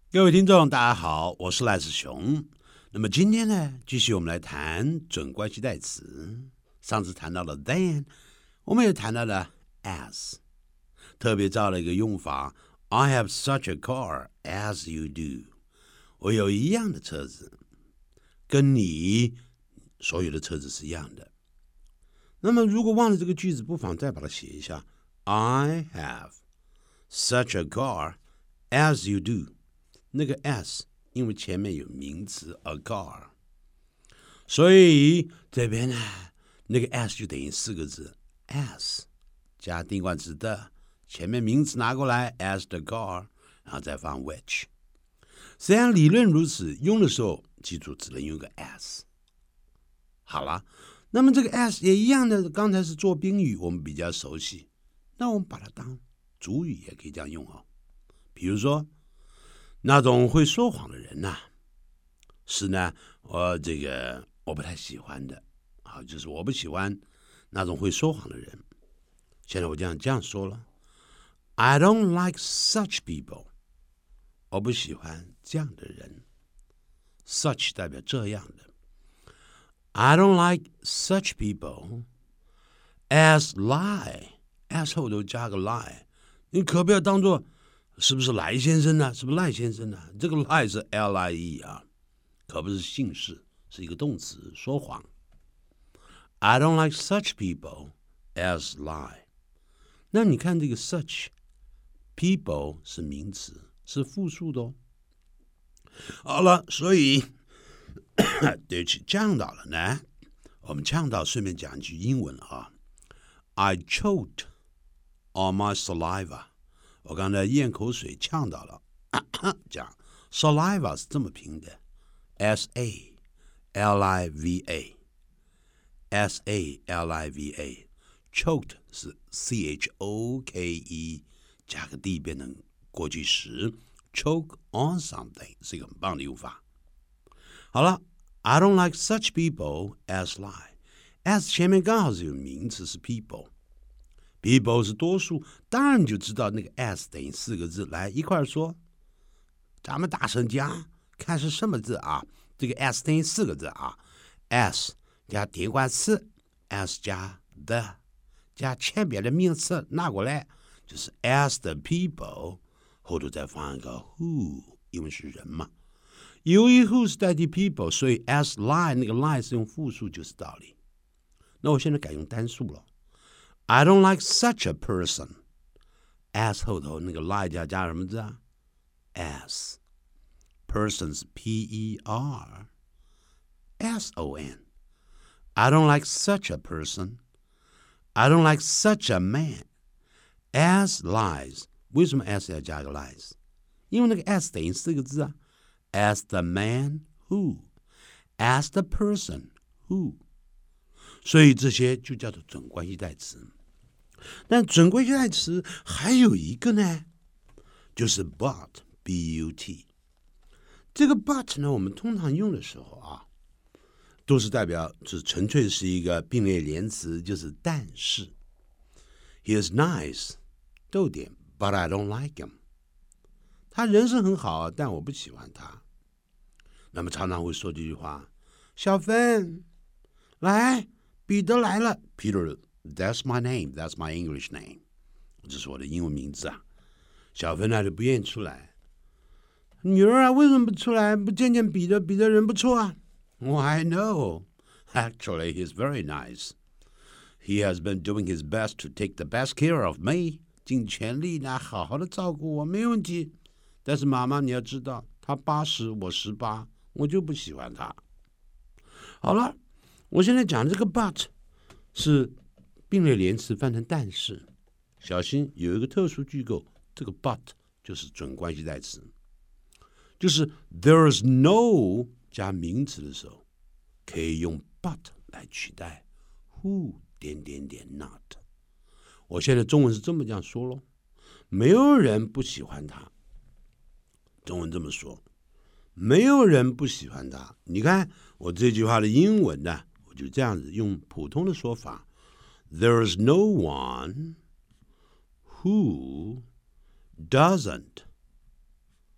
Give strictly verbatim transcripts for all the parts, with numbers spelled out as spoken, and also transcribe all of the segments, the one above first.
各位听众大家好，我是赖世雄。那么今天呢，继续我们来谈准关系代词。上次谈到了 then， 我们也谈到了 as， 特别造了一个用法 I have such a car as you do， 我有一样的车子，跟你所有的车子是一样的。那么如果忘了这个句子，不妨再把它写一下 I have such a car as you do，那个 as 因为前面有名词 a car， 所以这边呢，那个 as 就等于四个字 as 加定冠词的，前面名词拿过来 as the car， 然后再放 which。 虽然理论如此，用的时候记住只能用个 as。 好了，那么这个 as 也一样的，刚才是做宾语，我们比较熟悉，那我们把它当主语也可以这样用哦。比如说那种会说谎的人呐、啊，是呢，我这个我不太喜欢的啊，就是我不喜欢那种会说谎的人。现在我这样这样说了 ，I don't like such people， 我不喜欢这样的人。such 代表这样的 ，I don't like such people as lie，as 后头加个 lie， 你可不要当做。是不是赖先生呢？是不是赖先生呢？这个赖是 L I E 啊，可不是姓氏，是一个动词，说谎。I don't like such people as lie。那你看这个 such people 是名词，是复数的哦。好了，所以对不起，呛到了呢。我们呛到，顺便讲一句英文啊 ，I choked on my saliva。我刚才咽口水呛到了，讲 saliva 是这么拼的 S A L I V A S A L I V A choked 是 C H O K E 加个 D 变成过去时 choke on something 是一个很棒的用法。好了 I don't like such people as lie as 前面刚好是有名词是 people，people 是多数，当然你就知道那个 as 等于四个字，来一块说，咱们大声讲，看是什么字啊？这个 as 等于四个字啊 ，as 加定冠词 ，as 加 the 加前边的名词拿过来，就是 as the people， 后头再放一个 who， 因为是人嘛。由于 who 是代替 people， 所以 as lie 那个 lie 是用复数，就是道理。那我现在改用单数了。I don't like such a person. As 后头那个 lie 加加什么字啊 ？as persons P E R S O N. I don't like such a person. I don't like such a man. As lies. 为什么 as 要加个 lies？ 因为那个 as 等于四个字啊。As the man who. As the person who. 所以这些就叫做准关系代词。但准关系代词还有一个呢，就是 but B U T。这个 but 呢，我们通常用的时候啊，都是代表是纯粹是一个并列连词，就是但是。He is nice， 逗点 ，but I don't like him。他人是很好，但我不喜欢他。那么常常会说这句话：小芬，来，彼得来了 ，Peter。That's my name. That's my English name. 这是我的英文名字啊。小芬呢就不愿意出来。女儿啊，为什么不出来？不见见彼得？彼得人不错啊。Oh, I know. Actually, he's very nice. He has been doing his best to take the best care of me. 尽全力来好好的照顾我，没问题。但是妈妈，你要知道，他八十，我十八，我就不喜欢他。好了，我现在讲这个 but 是并列连词翻成但是，小心有一个特殊句构，这个 but 就是准关系代词，就是 there's no 加名词的时候，可以用 but 来取代 who 点点点 not。我现在中文是这么这样说咯，没有人不喜欢他。中文这么说，没有人不喜欢他。你看我这句话的英文呢，我就这样子用普通的说法。There's no one who doesn't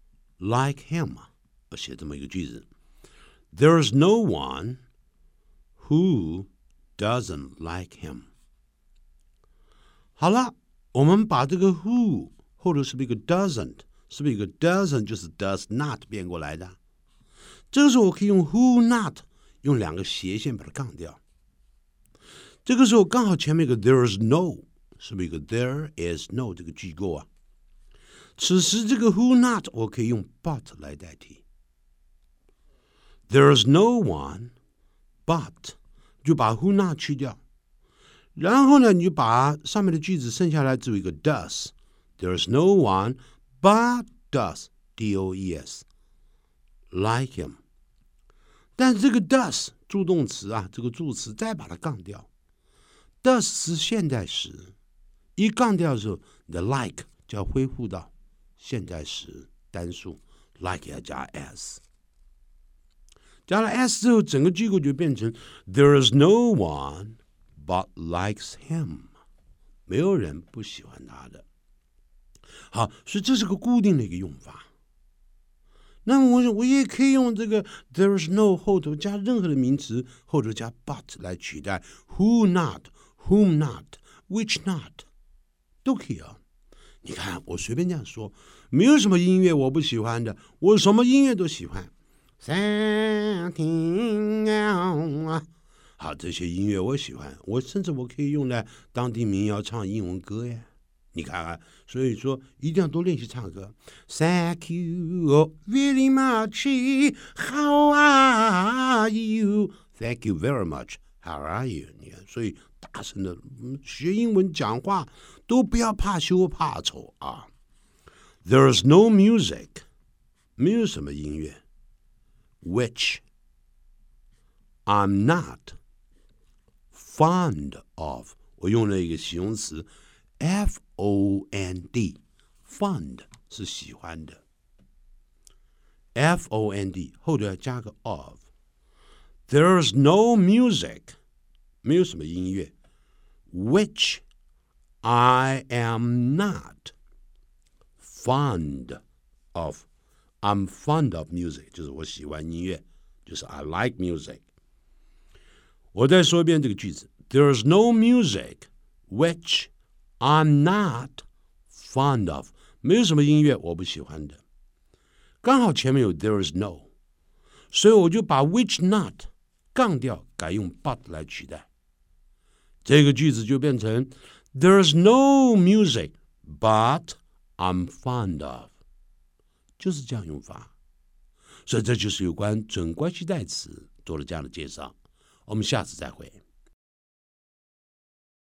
like him， 我写这么一个句子 There's no one who doesn't like him。 好了，我们把这个 who 后头是不是一个 doesn't， 是不是一个 doesn't 就是 does not 变过来的？这个时候我可以用 who not 用两个斜线把它杠掉。这个时候刚好前面有个 there's no， 是不是一个 there is no 这个句构啊？此时这个 who not 我可以用 but 来代替。There's no one but 就把 who not 去掉，然后呢你就把上面的句子剩下来只有一个 does。 There's no one but does D O E S like him。 但这个 does 助动词啊，这个助词再把它杠掉， does 是现在时，一杠掉的时候你的 like 就要恢复到现在时单数， like 要加 s， 加了 s 之后整个句构就变成 There's no one but likes him， 没有人不喜欢他的。好，所以这是个固定的一个用法。那么我我也可以用这个 There's no 后头加任何的名词，后头加 but 来取代 who not whom not which not 都可以啊。你看我随便这样说，没有什么音乐我不喜欢的，我什么音乐都喜欢。好，这些音乐我喜欢，我甚至我可以用来当地民谣唱英文歌呀。你看看，所以说一定要多练习唱歌。Thank you very much. How are you? Thank you very much. How are you? 你看，所以大声的学英文讲话都不要怕羞怕丑啊。There's no music， 没有什么音乐 ，which I'm not fond of。我用了一个形容词 F O N D， fond 是喜欢的 ，F O N D 后头要加个 of。There's no music， 没有什么音乐 ，which I am not fond of。 I'm fond of music， 就是我喜欢音乐，就是 I like music。我再说一遍这个句子 ：There's no music which I'm not fond of， 没有什么音乐我不喜欢的。刚好前面有 there is no， 所以我就把 which not 杠掉，改用 but 来取代。这个句子就变成 There's no music but I'm fond of， 就是这样用法。所以这就是有关准关系代词做了这样的介绍。我们下次再会。